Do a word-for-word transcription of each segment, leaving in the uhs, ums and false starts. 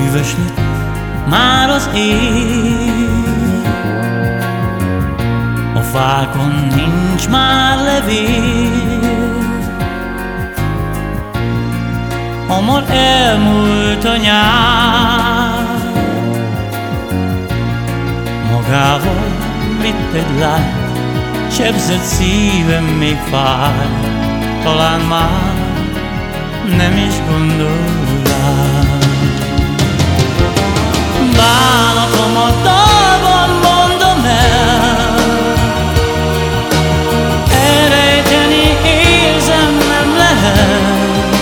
Hűvös lett már az ég, a fákon nincs már levél. Hamar elmúlt a nyár, magával vitt egy lányt, sebzett szívem még fáj, talán már nem is gondol rá. Bánatomat dalban mondom el, elrejteni érzem nem lehet.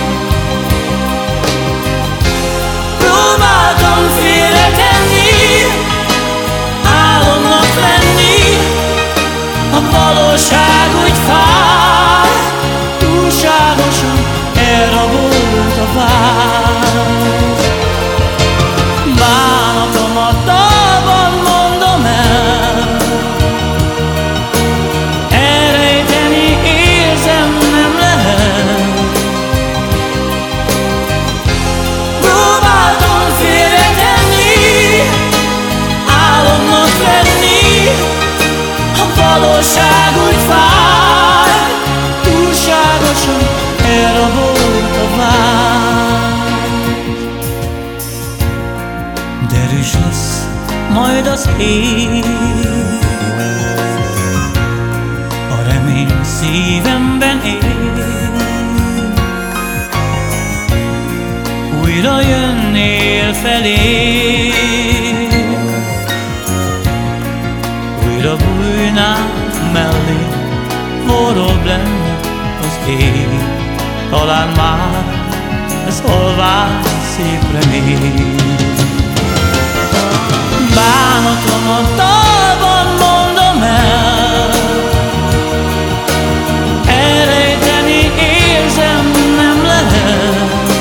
Próbáltam félretenni, álomnak lenni, a valóság úgy fáj, túlságosan elrabolt a vágy. Bánatomat dalban mondom el, elrejteni érzem nem lehet. Próbáltam félretenni, álomnak lenni, a valóság úgy fáj, túlságosan elrabolt a vágy. Derűs lesz majd az ég, a remény szívemben él. Újra jönnél felé, újra bújnál mellé, forróbb lenne az ég. Talán már ez olvás szép remény. Bánatomat dalban mondom el, elrejteni érzem nem lehet.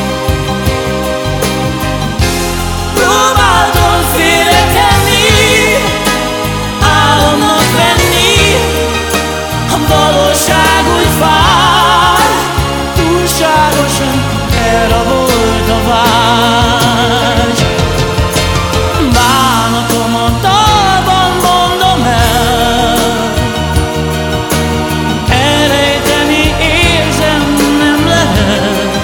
Próbáltam félretenni, álomnak lenni, a valóság úgy fáj, túlságosan elrabolt a vágy. Bánatomat dalban mondom el, elrejteni érzem nem lehet.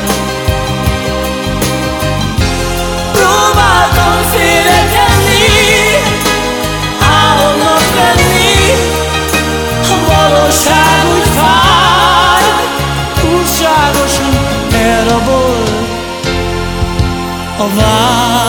Próbáltam félretenni, álomnak lenni, a valóság úgy fáj, túlságosan elrabolt a vágy.